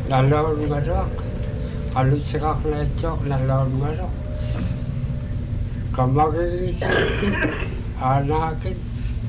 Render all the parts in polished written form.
nalaon ngarok, halusikak na itsok, nalaon ngarok. Kamagisikit, anakit,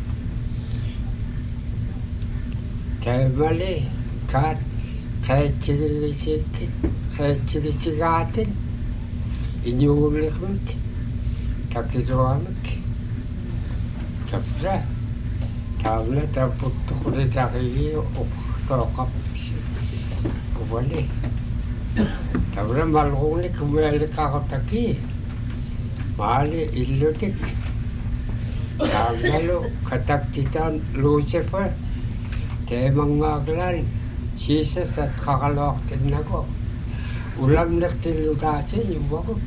temali, kat, kaitsigisikit, kaitsigisigatin, inyuulikmik, takiruamik, tapra, tamla taputtukulitakigi, uktookapsi, kubali. Tapra malgunik kumelikakotaki, maali illutik, tamlalu kataktitan Lucifer, temangaglan, Jesus at kakaloaktin nako. Ulam naktilutasin yung wakot.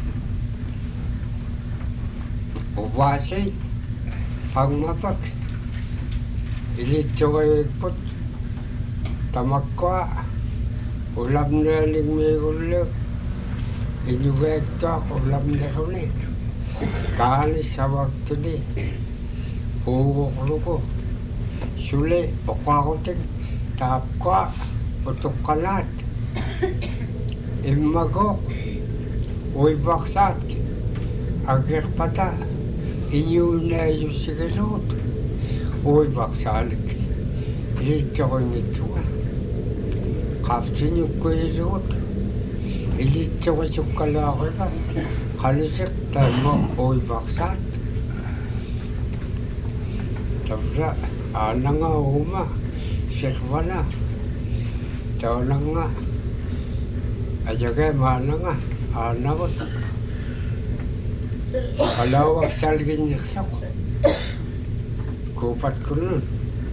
Ubasin, pangmapak, ilito kayo ikpot, tamakwa, ulam na lingmigulo, inyugekto, ulam na kuni, kanis sa waktuli, uuklo ko, suli, ukwakotin, tapkwa, utukalat, imagok, uibaksat, agirpata, inyo na yung sigarot, uibaksalik, ilito ko nituwa, kapsin yung kuirot, ilito ko sukalakira, kalisik tayo uibaksat, tabra, nga uma, sikwana, tayo na nga, ajagay mana nga, anakot. Kalawag salgin niksak. Kupat ko nun.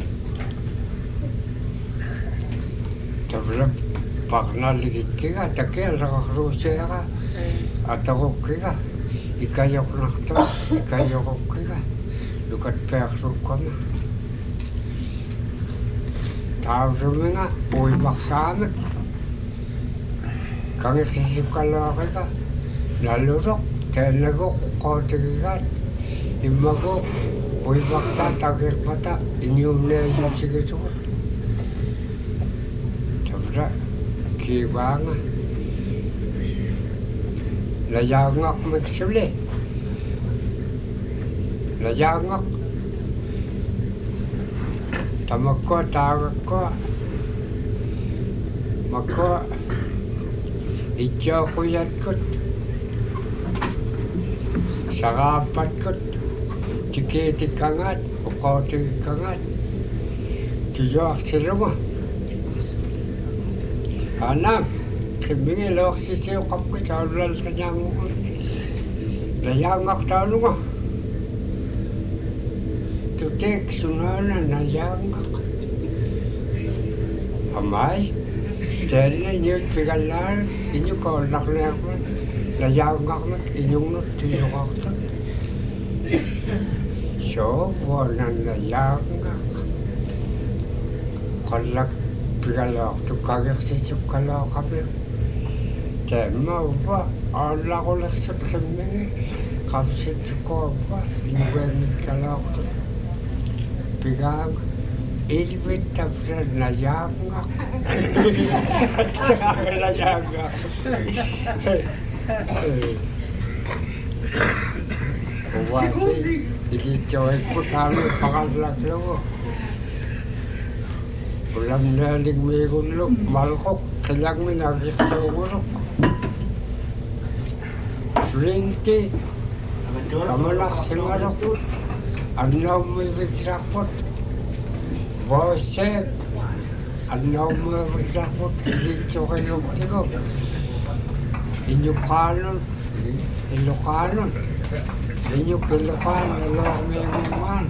Tabla, pag naligit ka, takil, nakakrusya ka. At ako ka, ikayok nakta, ikayok ka. Lukat pekro ka na. Tawag mo nga, uibak sa amin. Kami kisip kalawag ka, nalurok. Tenago kotigigat, imago, uibakta tagirpata, inyumne yung sigisukot. Tabra, kibanga. Layangak magsuli. Layangak. Tamako, tagak ko. Mako, ityo kuyat kot. Sarapat kot, tikitik kangat, ukotik kangat, tiyok silunga. Anak, kibingi lok sisiyo kapko saulal kanyang mo. Layangak talunga. Tutik sunanan layangak. Amay, dahil niyo pigalar, inyo ko laklayakman. Layangak mat inyong not tiyok. So, wanan layangak. Kalak pigalak tu kagak sisip kalak kami. Tema ba, ala ko laksat kami. Kapsit ko ba, inuwen kalak tu. Pigang, ilbit tapra layangak. Saka layangak. Wasi, ilito ko talo pakalak lo. Ulam na lingmigulo, malkok, kailang minagik sa urok. 20, kamalak singarok, anaw mo ibigrakot. Bosep, anaw mo ibigrakot, ilito kayo tigo. Inyukanon, Ilocanon, Inyukilocan, Ilocanon.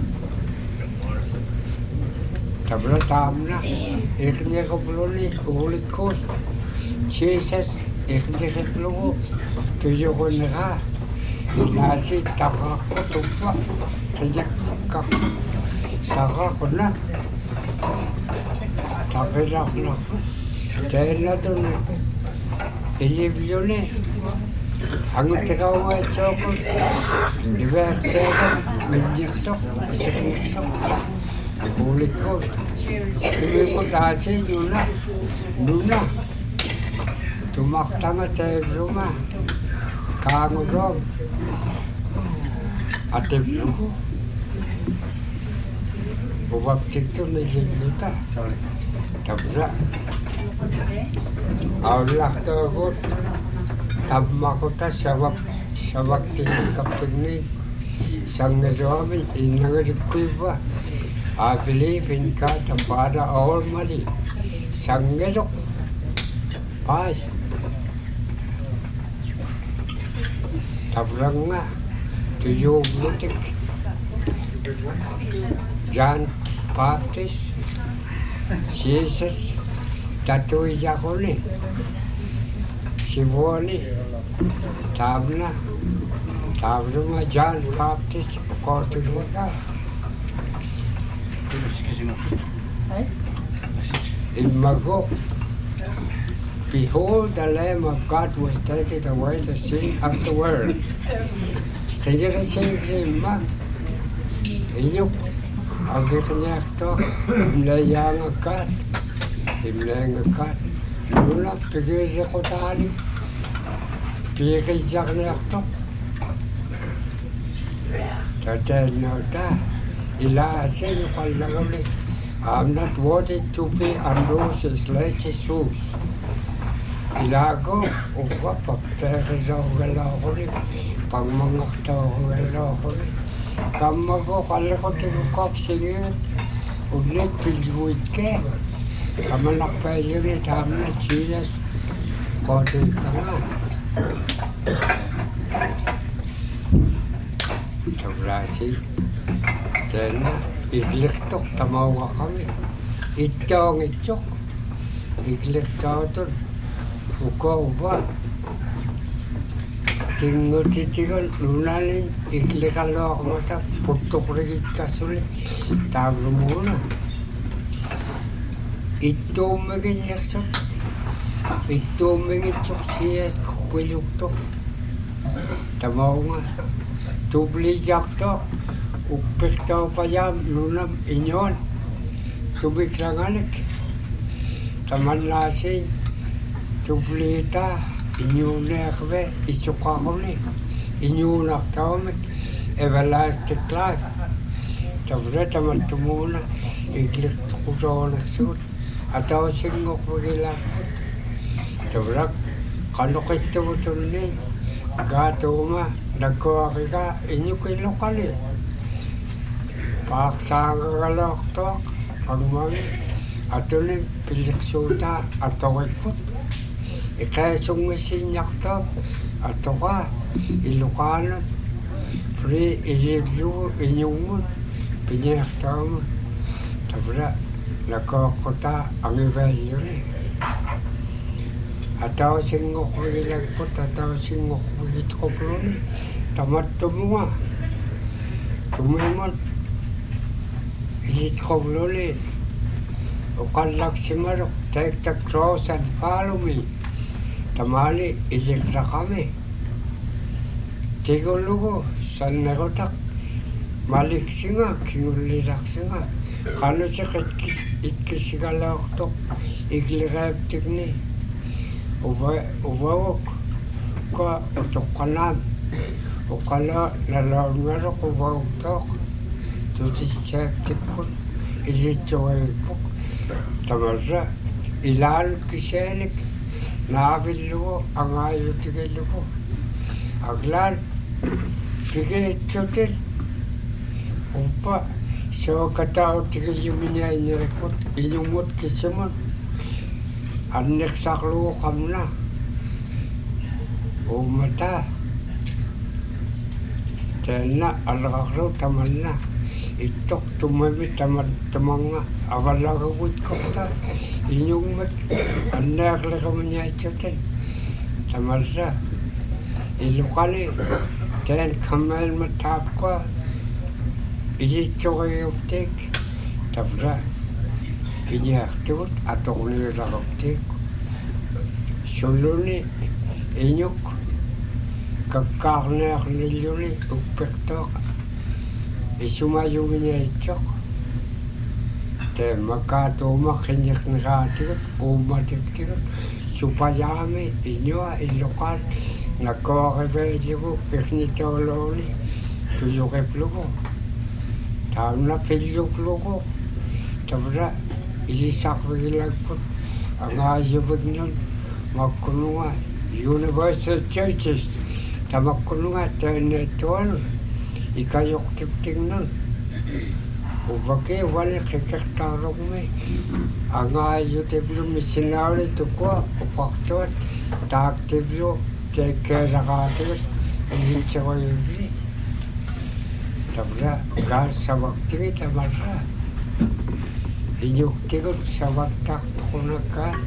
Tabla tamna, iknya kebloni, kulit kos, Jesus, iknya keblogo, tujuh konera, nasi takak kotupa, sejak kak, takak kona, takelak nak, jahilna tu ni, ini bione, hangut terkawai cokot, diversekan, menjeksok, seksok. Kulit ko, hindi ko dati yun na, tumaktanga tevruma kaangudom atevrugu uvaptiktu nililita tabra aulaktogut tabmakuta savaktikaptigni sangajomin innangarikkuiva I believe in God the Father Almighty. Sangerok Pai Tavranga to you Lutik John Baptist Jesus Tatui Yakoni Sivoni Tabna Tavranga John Baptist Kortuga in Magog, behold, the Lamb of God was taken away the sin of the world. Kaya kasi lima, inyok, ang kanya ito, imlayang agad, nula, pigil sa kutali, pigil sa kanya ito. Tatay na ito. Ila asin kalaguli. I'm not worthy to be under his latest shoes. Ilago, uwa pagterizaw galakuli, pagmangaktaw galakuli. Kamago kalakot tinukap singit, ulit pilguit ke. Kamanak pa yun hamna chiyas, kote ka nga. Sabrasi. Tena, igliktok tamawa kami. Ito ang itok. Igliktaw ukaw ba? Tinggal lunalin, iglikalo ako mata, putok rigit kasuli. Taglo muna. Ito maging yaksok. Ito maging itok siyas kukuluktok. Tamawa nga. Tubli jaktok. Upektaw payam lunam inyon subiklanganik taman lasin tublita inyunekve isukakuni inyunaktaumik everlasting life tabra taman tumuna iglik tukusonak sud ataw singok magila tabra kanokit tumutunin gatuma nagkawakika inyukilokali Paksanga kalaktok, pagmami, atunin piliksuta atawikot. Ikayasong misinyaktok, atoka, ilukanan, free ilivyo inyungun, pinyaktaman. Tabra, nakakota ang ibalyo rin. Ataw singok magilagpot, ataw singok magitoklo rin. Tamat tumunga. Tumimot. Itkowluli, ukalak simarok, take the cross and follow me. Tamali, ilikra kami. Tigulugo, san narotak, malik singa, kinulirak singa. Kano siya itkisigalak tok, iglirab tigni. Ubawok, ka utok kanam. Ukala, nalaw narok, ubawok tok. Tuti chaptikun ilitsoikuk tamarra ilal kiselik naavillugu angayutigellugu aglal kigeetsotil umpa sookatautigelluminia inerekut inyumut kisimut anneksaklugu kamna umata tena algakru tamanna itok tumami tamanga avalagawit kota inyong mat anak lakamanya itoten tamarsa ilukali ten kamal matap ko iitokayoptek tabra pinyaktiut atokni lakoptek suluni inyok kakkarneak nilyuni upektok isumayuminya itok te makatuma kinyak nakatikot umatiktikot supayami inua ilokan na kooreveligu irnitoloni tuyuqiplugu taamna pilluklugu tavra ilisaqvigilakkut angaayuvignun makkununga Universal Churches tamakkununga taanneettualu ikayoqtiptingnun ubake wale kekertaarugmi angaayutiplu missionaari tukua uqartuat taaktivlu teekkeeraqaatigut ilinsequyuvli tavra gaassavaktigi tamarra inyuktigut savattaqtuqunakkaat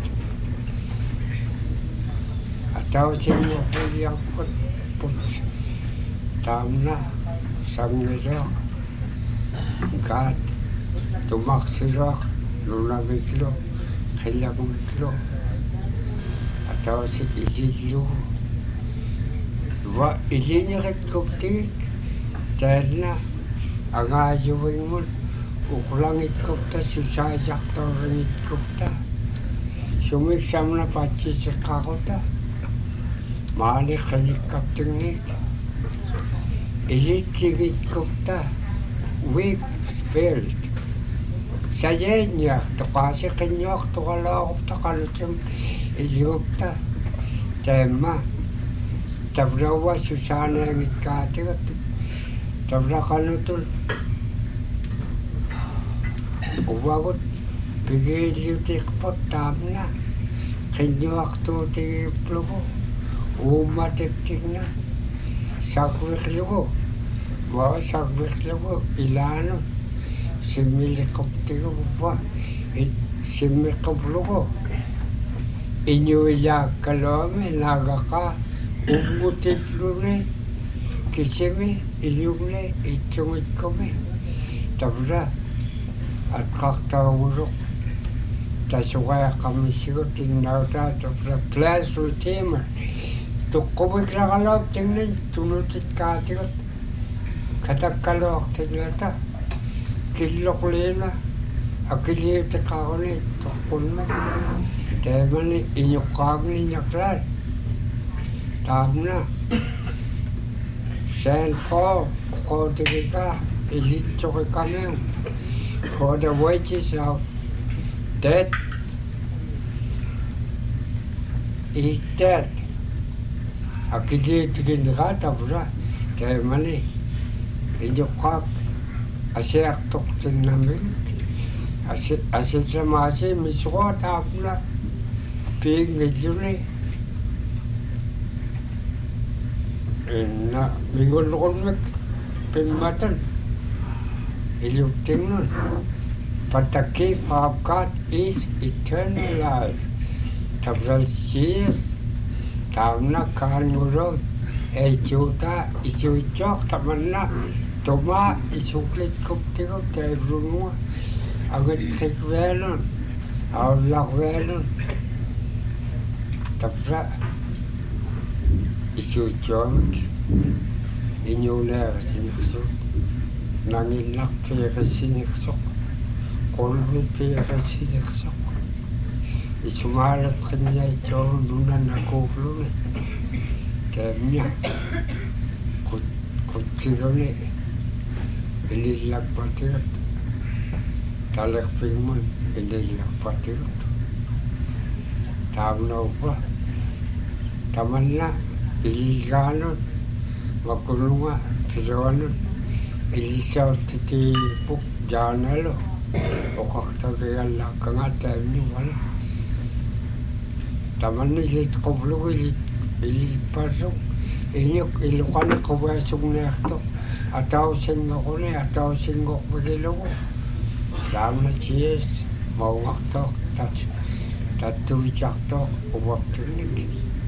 atausinnuqiliarput put taamna sangisoq kaat tumaksisoq nunamiklu qillaqumiklu atausi ilillu wa iliniqitquptigik taanna angaayuvingmun uqlangitqupta susaajaqtorringitqupta sumiksamna patsiseqqaquta maali qiliqqaptingiik ilitsigitqupta weak spirit sayeññiartoqaasiqinñuartoqalaarup taqalutum iliupta taamma tavrawa susaanaangikkaatigut tavraqalutul uvagut pigiiliutiqput taamna qinñuartuutigiplugu uummatiptigna sakviqlugu waa sakviqlugu ilaanu simmiliquptiguva simmiquplugu iñuillaakkaluami naagaqa ummutipluni kisimi ilyumni itsumitkumi tavra atqartaruguruq tasuqayaqqammissigut innautaa tavra classroom tuqqumiklaqaluap tingnin tunutitkaatigut katakkaluartinlata killoqliina akiliutiqaruni toqqunma taamani iñuqqaagniñaqlaat taamna Saint Paul qootigiqa ilitsoqiqamiu for the wages of death is death akiliutiginniqa tavra taamani iñuqqaaq asiaqtortinnamik asitsamaasi misuqutaapna piingilluni inna migulluqunmik pimmatan iluttingnun but the gift of God is eternal life tavral siis taamna kaangurut eichuta isuichoq tamanna tuma isuklitquptigup tairrunua agitqikveelun aullaqveelun tavra isuichoamik iñuuneerasiniqsuut nanginnarpiiqissiniqsoq qulvipiiqissiniqsoq isumaalatqinniaitsoorun nunanakuufluni taamnia qutsiguni ilillakpatigut taleqpingmun ilillakpatigut taamnaupa tamanna ililgaanun wakulunga pisoanun ilisautitiipuk jaanalu oqaqtagigallaaqkanga taamni wala tamanna ilitquplugu ilitparsuk iñuk iluqani quvaasugniartoq atausingoquni atausingoqvigilugu taamna siis maungartoq tattuvicartoq uvartinnik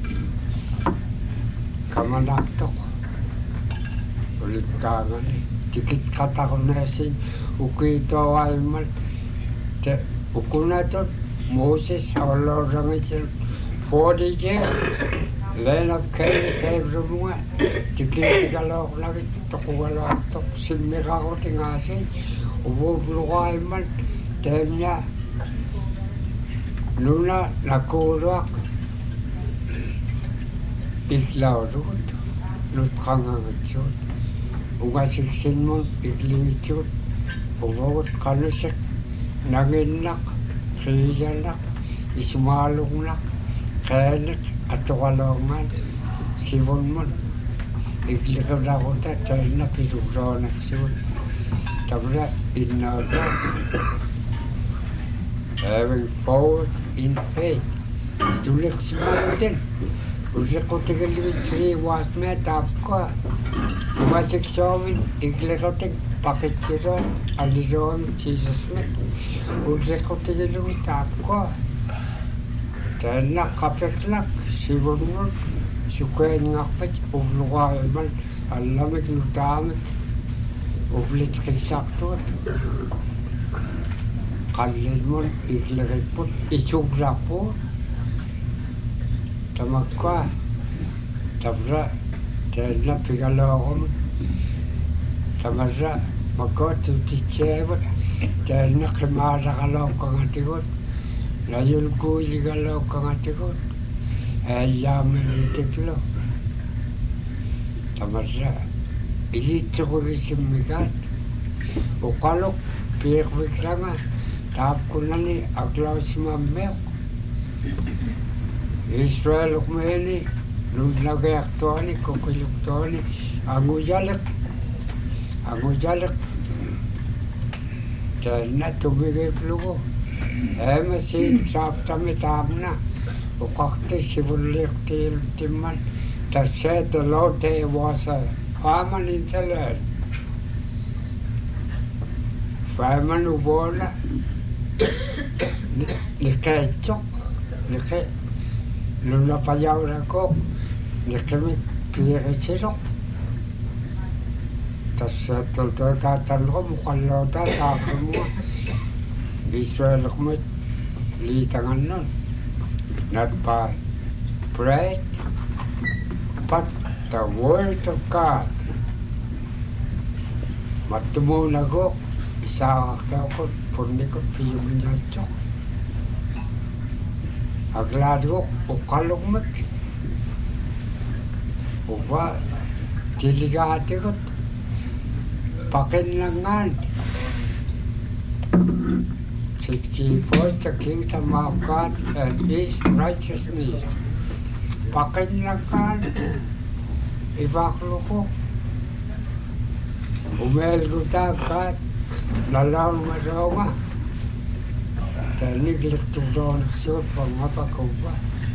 kamanartoq ulikkaangani tikitqataqunaasin ukiitoaimmat te ukunatut Moses awalloorrangisil 40 years Land of Caverunga tikitigalooqlagit toqugaluartoq simmiqarutingaasin uvuuvluqaimmat taamna nuna nakuuluaq iklaurut lutqangagatsuut ungasiksinmun iklimitsut uvagut qalusik nanginnaq qiiyallaq ismaalungnaq qaanik atoqaloongaan sivunmun ikliqulaquta taanna pilugraanaksuut tabra innaaga having forward in faith tuliqsimauten usiqutigelivitsri waasmea taapqa umasiksoomit ikliqotik paqitsiraat alisoomit jiisusmik usiqutigelivit taapqa taanna qapiqlaq sivunmun sukaanngaqpat uvluqaariman allamik nutaamik uvlitqissaqtuat qallimun ikliqiput isugraqpuut tamakqa tabra taanna pigalooqum tamarra makkootutitseavut taanna qimaaraqalooqqangatigut najulkuuligalooqqangatigut aallaamalitiklu tamarra ilitsuqugisimmigaat uqaluq piiqviklanga taapkunnani aklausmammeeq Israeluqmeeni nunnageaqtuani kuqilluqtuani angujaliq taanna tumigiplugu aamasiin saaptami taamna uqaqti sivulliiqtiiluttimman tassaat the Lord was a famine in the land. Famine ubola nikaichok nikai luna payaurako nikami piirichirok tassaat toltootaatalgo muqalloota taaqamua Israeluqmet liitangannun not by bread but the word of God. Matumunago isaaqtaaqut punnikut piyuminyaatsoq aglaadgoq uqaluqmak uva tiligaatigut paqinnangaan seek ye first the kingdom of God and His righteousness. Paqinnangaan ivaqluqu umeelgutaaqaat nalaungasoonga tanikliqtuqtoonaqsuut pangapakuvva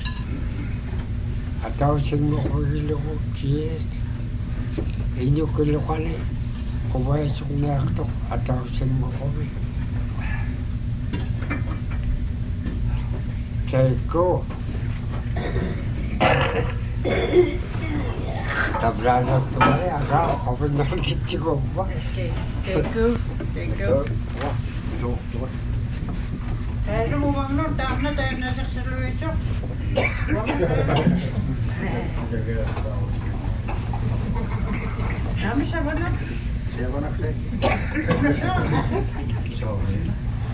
atausinguqvigilugu kiis iñukiluqani quvaisuqniaqtuq atausinguqvi taikku tabraanaqtumari agaa qavinnarkitsikuvva taikku Hei, mun on nyt tämmöinen teemme seksi lyhyt. Ja missä vanha? Se vanha se. Se on niin.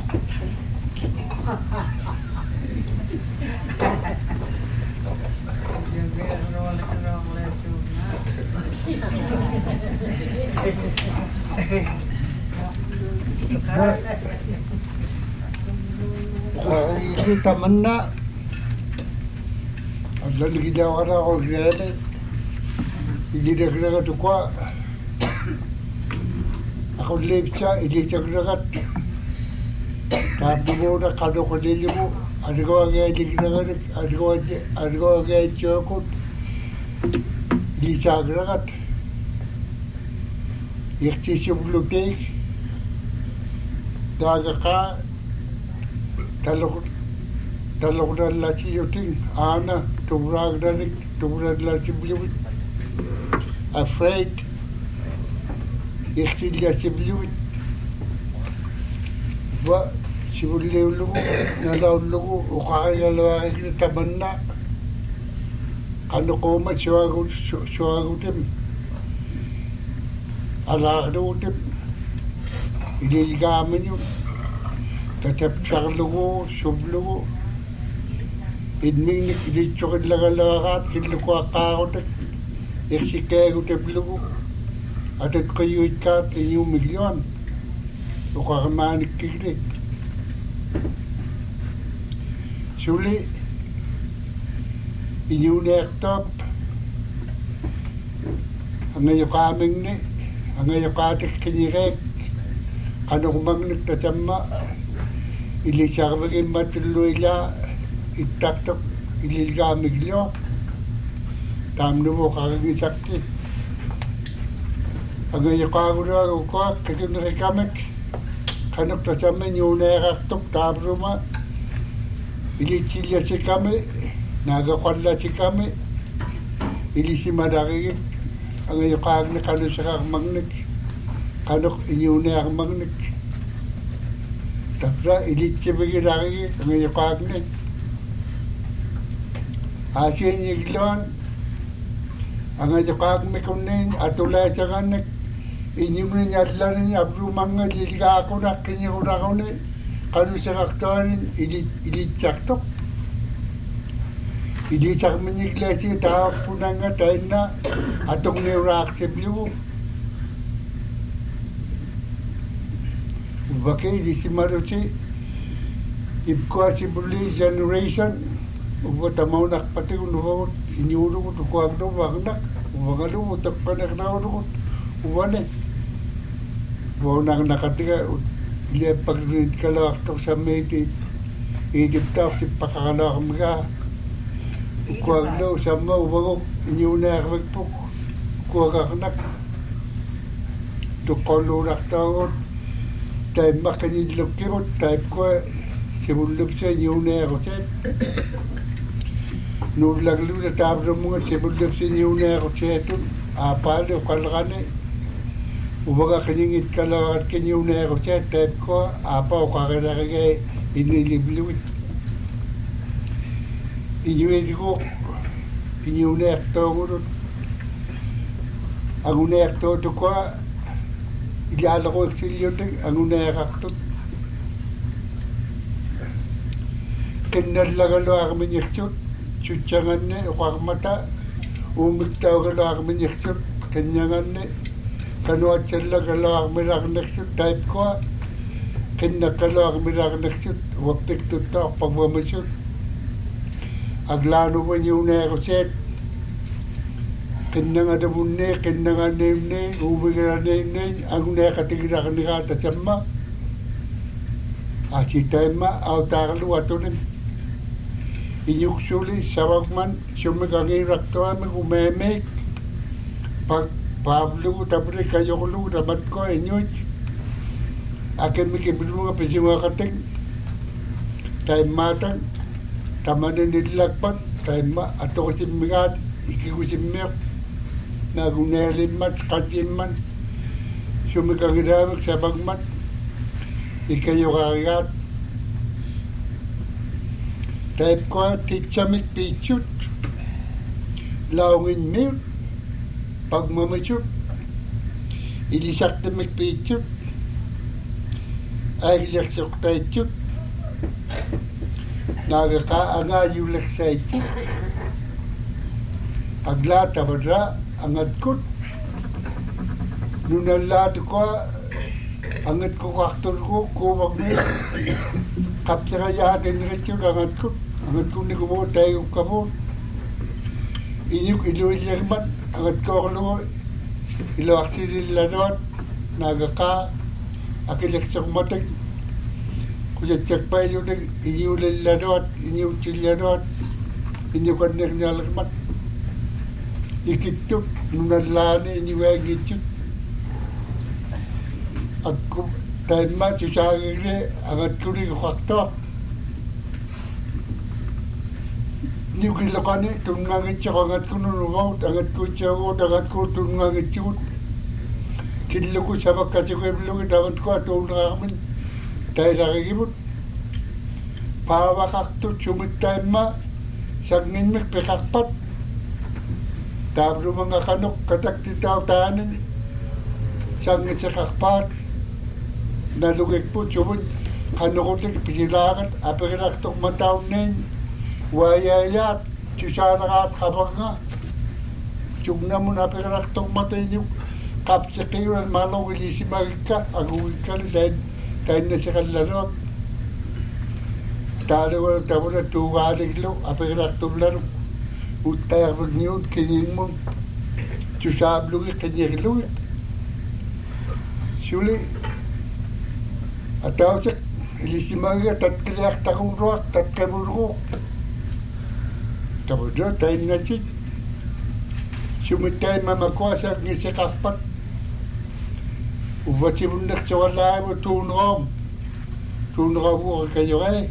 Ini tamanna Allah kita orang orang ini dah kena tu kuat aku lepcha ini cakap tapi bodoh kado kado ni bu ada kau agak jadi ada kau agak cakap ini cakap ikti sebelum tek dah agak Talok dan laci yuting ana tubrag laci beliwit afraid ikhti laci beliwit wa sibullew lugu nalaw lugu uqaaya lawaqi tamanna kanu qoma shuagutim alaaqduutim idigaamanyum tatap charlugu sublugu Inming ilitsukid lagalagat killukuakaarutak iksikeeguteplugu atat kayuitkaat inyumilyon ukakamaanikikli suli inyuneektop angayukaamingni angayukaatik kinyireek kanukumagnik tatamma ilisarvigimmatulluila ittaktok ililgaamiglio taamnuvo qaqagisakki angayuqaagunuagukuak kakinrikamek qanuk tatamma ñuuneerartuk taamruma ilitsilyasikami naagaqallasikami ilisimalarigik angayuqaagni qalusaqarmagnik qanuk iñuunearmagnik tapra ilitsivigilarigiq angayuqaagni Asienigloan angayuqaagmikunnin atulaasaqannak iñumni ñallanin abrumanga lilgaaqunak kiñiqunaquni qalusaqartuanin ilitsartoq ilitsarmiñiklaasi taappunanga tainna atoqniuraaqsipligu ubake ilisimarusi ipkuasipuli generation ubo tamaunak pati unuhot inyurukut ukuagdo wagnak uwagalu utakpanaknaurukut uwane uwanak nakatiga ile pagrid kalawaktok sa meti idiptaf si pakakalawak mga ukuagdo sama uwagok inyunakvekpuk ukuagaknak tukolurak tawot tayo makanidlukirot tayo kwa sibulup sa inyunakoset Nurlaglu na tabrumung sibulup sa inyunakosetun apalo kalakane ubaga kaningit kalawakat kanyunakoset tayo kwa apa ukakalakagay inilibluit inyuediko inyunakto ang unakto to kwa Ilyala ko eksilyote ang unakaktot. Kinalagalo ako manyaksot. Sutsangan ne, ukarmata. Umigtawagalo ako manyaksot. Kanyangan ne. Kanuat salagalo ako manyaksot. Type ko. Kinakalo ako manyaksot. Wapik tuta ako pagmamasot. Aglano mo yung unakaset. Kena ada munne, kena name ubiga name, aku nak katigira kena tatamma. Aci tema autarlu atunin. Inyuk suli sabagman, sumi kangi raktoa me kumeme. Pablu tapre kayoklu rabat ko inyuk. Akan mikir belum apa sih kating. Tema tang, taman ini dilakpat, tema atau kesimirad, ikikusimir. Nagunelimat, kajiman, sumikagidawag sa bagmat, ikayo karigat. Type ko, titsamik pichut, laungin mir, pagmamachut, ilisak tamik pichut, aylisak taychut, nagakaangayulak sa ichut, aglata badra, angat ko nunalad ko angat ko aktor ko wag na kapsa kaya din rito angat ko ni ko tayo kamo inyuk iluilman angat ko lo ilo aksili lanot nagaka akileksak matek kuya check pa yung inyulil lanot inyuk chilanot inyuk kanek nyalakmat ikitut nunalani inyuagitut aku taima chusagile agat kuri khakta niukilakani tunngangitcha agat kununugaut agat kuchagot agat ko tunngangitchut killuku sabakkachiqiblugi agat ko tunngaamin tailagigibut paawaqaqtut sumittaimma sagninmik piqarpat Tablo mga kanok katak titaw tanin sangit sa kakpat nalugik po chubod kanokotik pisilakat apiraktok mataw nin Wayayat, Chusanagat Kabanga, Chugnamun Aperak Tomateyu, Capsicum and Malo Ilisimarika, Aguical, then the second letter. Tadawal Tabula to Wadiglo, Aperak Tulan, Uttar New Kinimun, Chusablu, Kanyelu. Surely, a thousand Ilisimaria, Tatkiak Takurok, Tataburu. Tabudra, Tainachi. Sumitai Mamakwasa, Nisakapat. Uvachibundak Sawala, Tunrom, Tunrabu, Kayore.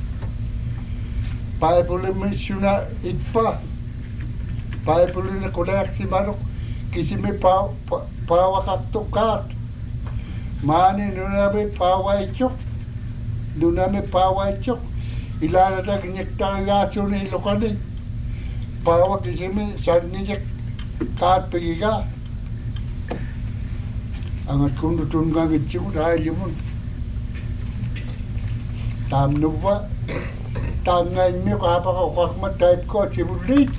Bible Mishuna Itpa. Bible in the Kodak Simano, Kissime Power Cart. Mani Nunabe Power Chok. Duname Power Chok. Ilana Nectariation Locani. Power Kissime, Sanijak. Card Pegiga. Ang at kung tungang ityo dahil yun. Tam nuwa. Tangan mo kapakakakmat type ko sibulit.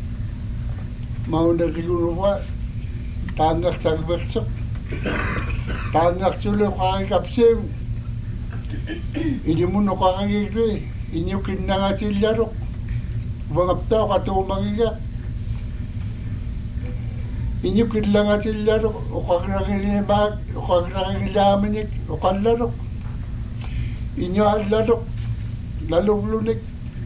Mauna siguro tangak sagbaksok. Tangak sulo kakikapsiw. Ini mo nakakikli. Inyo kinangasilyarok. Wangaptaw katumangiga. Inyo kinangasilyarok. Ukakrakilimak. Ukakrakilamanit. Ukalarok. Inyo alarok. Lalublunik.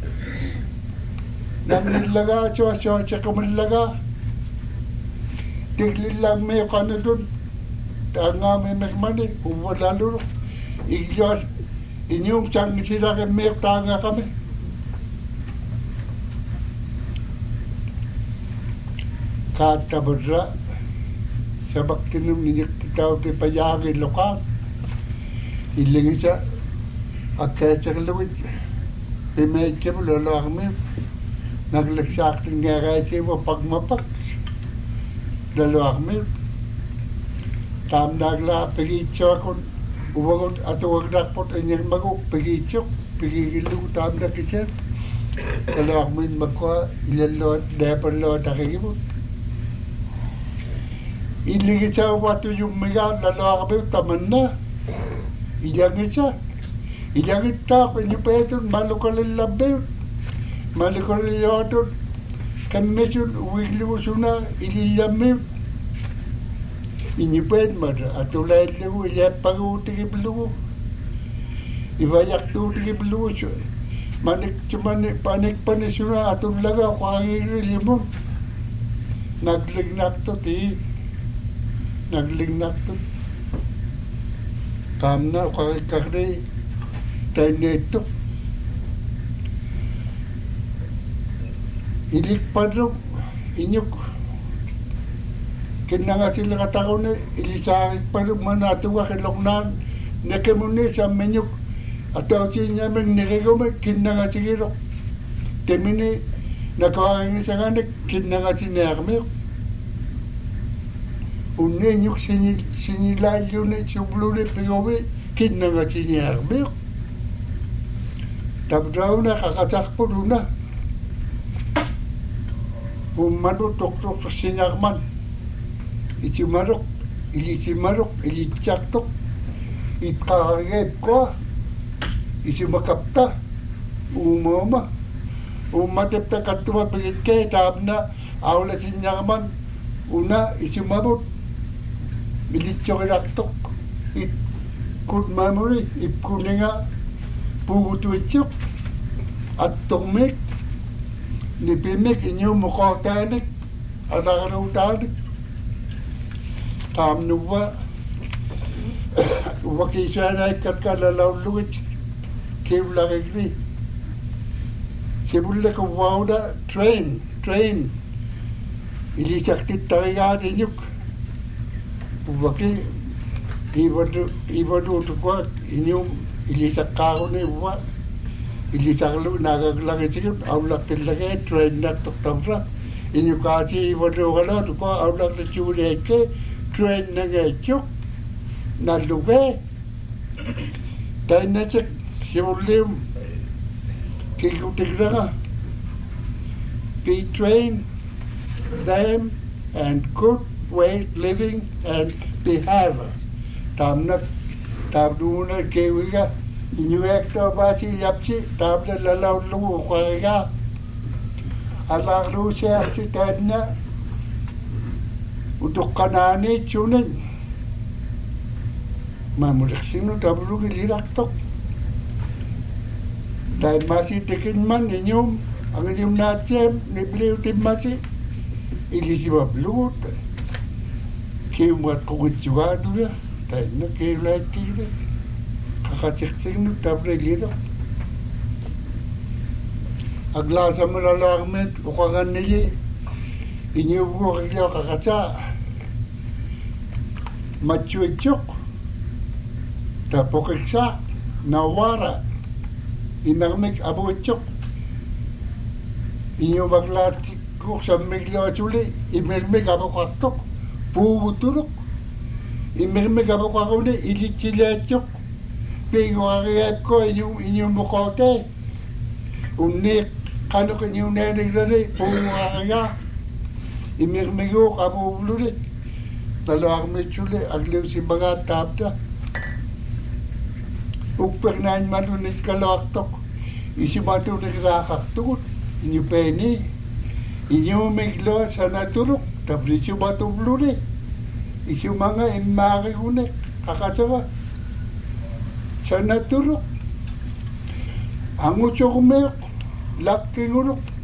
Nanilaga, chocho, chakamilaga. Tiglilang may kanadun. Tanga may nagmani. Uwalalurok. Igyos. Inyong siyang sila may tanga kami. Katabadra. Sa baktinum niyak titaw ti payagin lokal. Ilingin siya. Akayat lawit. Pimedya mo lalakmi. Naglaksak ng ngakaysi mo pagmapak. Lalakmi. Tam nagla pagitsyo akong uwagot at huwag nakpot anyang magok pagitsyo. Pagigilu tam nakisyan. Lalakmi magkwa ilalot, dapat lot nakikibot. Ilingit siya wato yung mga lalakmi taman na. Ilangit siya. Ilangit ta ko inyo pa ito, malukalil label. Malukalil yodon. Kamesun, wigli usuna, ililamil. Inyo pa ito, atulay ligo, iyapago tigiblugo. Ibayak to tigiblugo. Panik panisuna, atulaga, kwangiri mo. Naglignak to, ti. Naglignak to. Kamna, kakri. Tayo ilik padrok inyok kinanga sila katao na ilisakit padrok manatuwa kiloknan nekemuni sa menyok ataw siya niya may nekegome kinanga sigirok temini nakawagin sa kanek kinanga sinayakmeyok unne nyok sinilayo na sublune pigowe kinanga sinayakmeyok Tabdaw na kakatakpo doon na. Umano tok-tok sa sinarman. Itimarok, ilitsaktok. Ikaragep ko. Isimakapta. Umama. Umatepta katuma pagit kay tab na awla sinarman. Una, isimabot. Ilitsaktok. Good memory. Ipkuninga. Pugutuityok at tukmik nipimik inyo mukha-tanik at akaraw-tanik kamnuwa wakisanay katkalalaw-lugit kivlakikri sibulla kawawda train ilisaktit tarigat inyok waki ibadu tukwa inyong ilisak kako ni uwa ilisak lu nagaglaki sikip awlak tilake train na tuktamsa inyo kasi wado kala tukwa awlak na chuleke train na gachok na luke tayo na sik simulim kikutik na ka we train them and good way living and behavior. Tamna tabduna kewiga inuekto basi yapsi tabla lalaw lu kwaga alang lu siya si tedna untuk kanani tunin mamulik sino tablu gilirak tok dahil masih tekin man inyong ang inyong natsem ni beliau tim masih ili si bablut kaya buat kukut juga dulu dahil na kaya lagi kakacik-cik nu tabla gilirak agla sa malalakmet ukangan niya inyong ko kaya kakatsa machuchok tapokiksa nawara inarmik abuchok inyo baglat ko sa miglo chuli imirmik abukaktok pugutulok imirmik abukakone ilichilachok pigo agayat ko inyo mukote unik kano kanyo nenigdane pugo agaya imirmigo kabululi talakme chuli agliw si bagat tapda Uppernain malunit kalaktok, isi matulik rakaktukot, inyo peni, inyo miglo sa naturok, tapos isi matubluri, isi mga inmaki kunek, kakatsawa, sa naturok, ang utso kumeyok, laking urok,